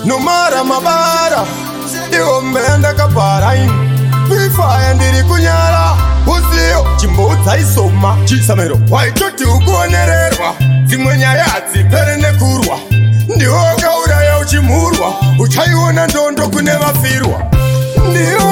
Numara mabara Iombe ndakapara Pifaya ndiri kunyara Uziyo chimbudza isoma Chisamero waitoti ukuonererwa Zimwe nyaya hadzipere nekurwa Ndiwo wakauraya uchimurwa Uchaiona ndondo kune vafirwa Ndiwo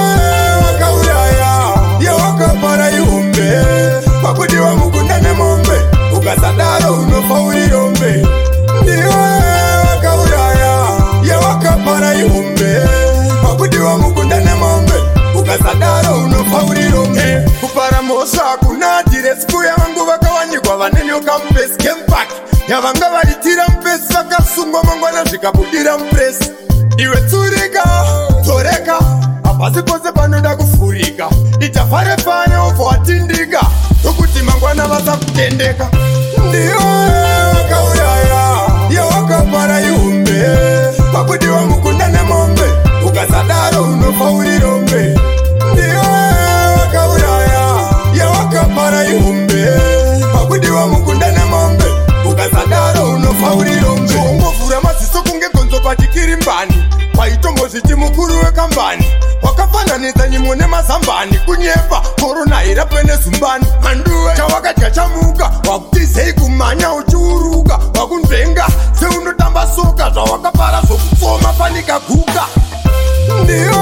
wakauraya Yawakapara Iombe Pakudiwa mukunda nemombe Ukasadaro unofa uri Iombe Ndiwo wakauraya Yawakapara Iombe Pakudiwa mukunda nemombe Ukasadaro unofa uri Iombe Kupara mosha kuna diresiku ya vangu vakawanyigwa vanenyoka mpesi Kempaki yavanga vaitira mpesi vakasungwa mangwana zvikabudira mpesi Iwe tsurika, toreka Hapasi pose panoda kufurika Ichafare pane ofo watindika Tokuti mangwana vasa kutendeka Ndiyo wakauraya Yawakapara Iombe Pakudiwa mukunda nemombe Ukasadaro unofa uri Iombe Ndiyo wakauraya Yawakapara Iombe Pakudiwa mukunda nemombe Ukasadaro unofa uri Iombe Ungofura maziso kunge gonzo patikiri mbani Waitombo zviti mukuru wekambani Wakafananidza nyimo nemazambani Kunyepa korona irapene zumbani Manduwe chawakadya chamuka Wakuti sei kumanya uchiuruka Wakunzvenga seunotamba soka Zvawakapara zvokutsoma panikaguka Ndiyo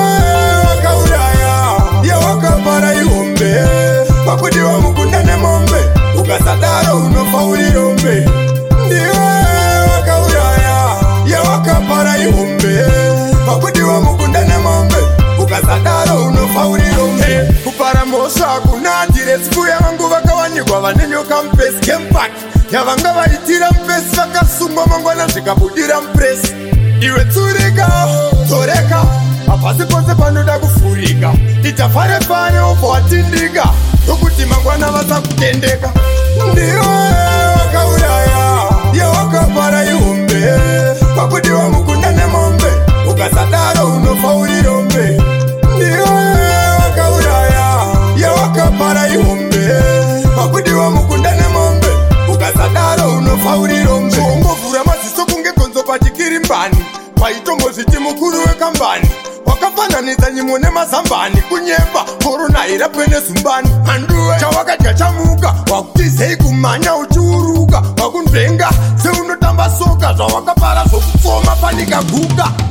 wakauraya Yawakapara Iombe Pakudiwa mukunda nemombe Ukasadaro unofa uri Iombe Ndiyo wakauraya Yawakapara Iombe Pakudiwa mukunda nemombe Ukasadaro unofa uri Iombe Kupara mosha kuna diresiku ya vangu vakawanyigwa vanenyoka mpesi Kempaki yavanga vaitira mpesi vakasungwa mangwana zvikabudira mpesi Iwe tsurika, toreka Hapasi pose panoda kufurika Ichafare pane ofo watindika Tokuti mangwana vasa kutendeka Ndiyo wakauraya Yawakapara Iombe Pakudiwa mukunda nemombe Ukasadaro unofa uri Iombe Ndiyo wakauraya Yawakapara Iombe Pakudiwa mukunda nemombe Ukasadaro unofa uri Iombe Ungofura maziso kunge gonzo patikiri mbani Waitombo zviti mukuru wekambani Wakafananidza nyimo nemazambani Kunyepa korona irapene zumbani Manduwe chawakadya chamuka Wakuti sei kumanya uchiuruka Wakunzvenga seunotamba soka Zvawakapara zvokutsoma panikaguka